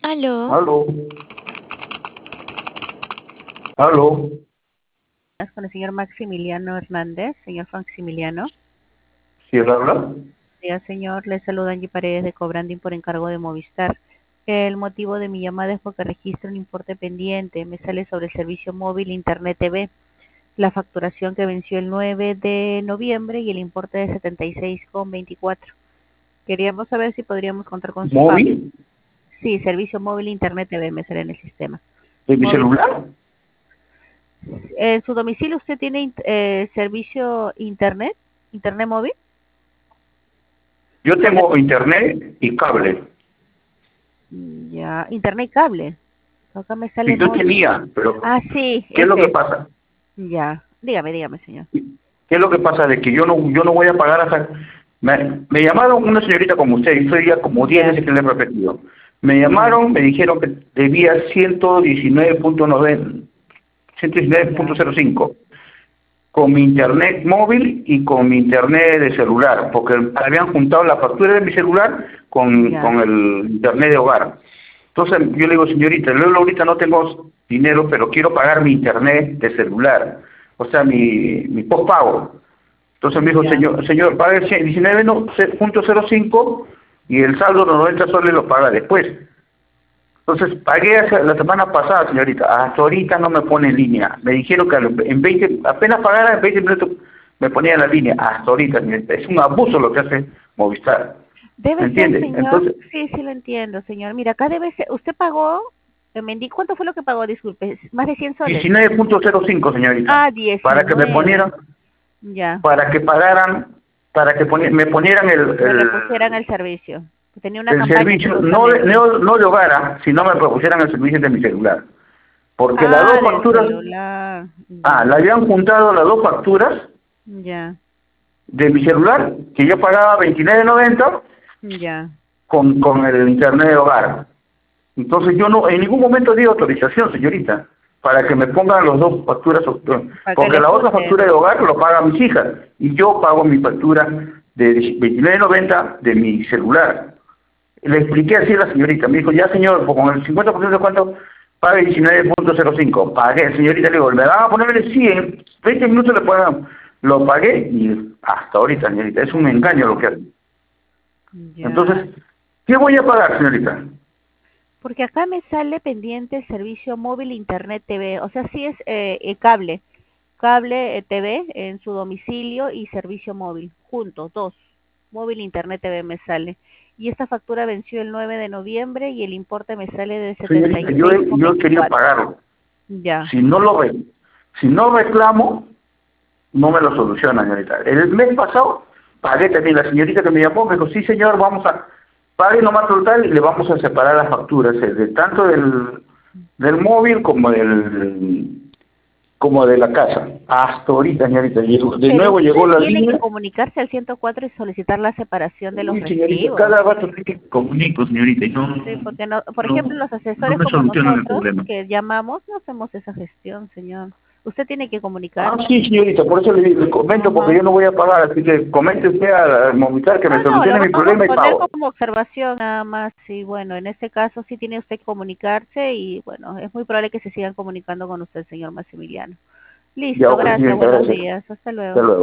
Aló, Aló, aló, Con el señor Maximiliano Hernández. Señor Maximiliano. ¿sí él habla? Ya, señor, le saluda Angie Paredes de Cobranding por encargo de Movistar. El motivo de mi llamada es porque registro un importe pendiente. Me sale sobre el servicio móvil Internet TV. La facturación que venció el 9 de noviembre y el importe de 76,24. Queríamos saber si podríamos contar con su pago. ¿Móvil? Sí, servicio móvil Internet TV me sale en el sistema. ¿De mi Móvil. celular? ¿En su domicilio usted tiene servicio Internet móvil? Yo tengo internet y cable. Ya, internet y cable. Acá me sale Sí, yo móvil. tenía, pero Ah, sí, ¿qué es lo que ese. pasa? Ya, dígame, señor. ¿Qué es lo que pasa? De que yo no voy a pagar hasta... Me llamaron una señorita como usted, y estoy ya como 10 Ya, veces que le he repetido. Me ya, llamaron, me dijeron que debía 119.90, ya, 119.05 con mi internet móvil y con mi internet de celular, porque habían juntado la factura de mi celular con ya, el internet de hogar. Entonces yo le digo, señorita, yo ahorita no tengo dinero, pero quiero pagar mi internet de celular, o sea, mi postpago. Entonces me dijo, ya. señor, pague 19.05 y el saldo de 90 soles lo paga después. Entonces pagué la semana pasada, señorita, hasta ahorita no me pone en línea. Me dijeron que en 20, apenas pagara en 20 minutos me ponía en la línea, hasta ahorita, señorita. Es un abuso lo que hace Movistar. ¿Me Debe ser, entiende? señor. Entonces, Sí, sí lo entiendo, señor. Mira, acá debe ser. Usted pagó, me indica, ¿cuánto fue lo que pagó? Disculpe, más de 100 soles. 19.05, señorita, Ah, para que me 19. ponieran, Ya, para que pagaran, me ponieran me repusieran el servicio. Tenía una el campaña, servicio, supuestamente. no de hogar, sino me propusieran el servicio de mi celular. Porque las Ah, dos del facturas, celular. Ya, le habían juntado las dos facturas ya, de mi celular, que yo pagaba 29.90 ya. con el internet de hogar. Entonces yo no, en ningún momento di autorización, señorita, para que me pongan las dos facturas, Para que porque le la otra junten. factura de hogar lo pagan mis hijas, y yo pago mi factura de 29.90 de mi celular. Le expliqué así a la señorita, me dijo, ya señor, pues con el 50% de cuánto, pague 19.05. Pagué, señorita, le digo, ¿me van a ponerle? Sí, en 20 minutos le pagan. Lo pagué y hasta ahorita, señorita, es un engaño lo que hacen. Ya. Entonces, ¿qué voy a pagar, señorita? Porque acá me sale pendiente el servicio móvil Internet TV. O sea, sí es cable. Cable TV en su domicilio y servicio móvil. Juntos, dos. Móvil Internet TV me sale. Y esta factura venció el 9 de noviembre y el importe me sale de setenta y Señorita, seis con yo he querido veinticuatro. pagarlo. Ya. Si no si no reclamo, no me lo soluciona, señorita. El mes pasado pagué también, la señorita que me llamó me dijo, sí señor, vamos a, pague nomás total y le vamos a separar las facturas, tanto del móvil como de la casa. Hasta ahorita, señorita, de Pero nuevo usted llegó la tiene que línea. comunicarse al 104 y solicitar la separación de los Uy, señorita, recibos. cada rato que comunico, señorita, y Sí, porque no, por ejemplo, no, los no asesores me como solucionan el nosotros problema. que llamamos no hacemos esa gestión, señor. Usted tiene que Ah, comunicarse. sí, señorita, por eso le comento, porque Ajá. yo no voy a pagar, así que comente usted a Movistar que me Ah, no, lo solucione mi vamos a problema y poner pago. como observación nada más. Y bueno, en este caso sí tiene usted que comunicarse y bueno, es muy probable que se sigan comunicando con usted, señor Maximiliano. Ya, Listo, ok, gracias, señorita, buenos gracias. días, hasta Hasta luego. luego.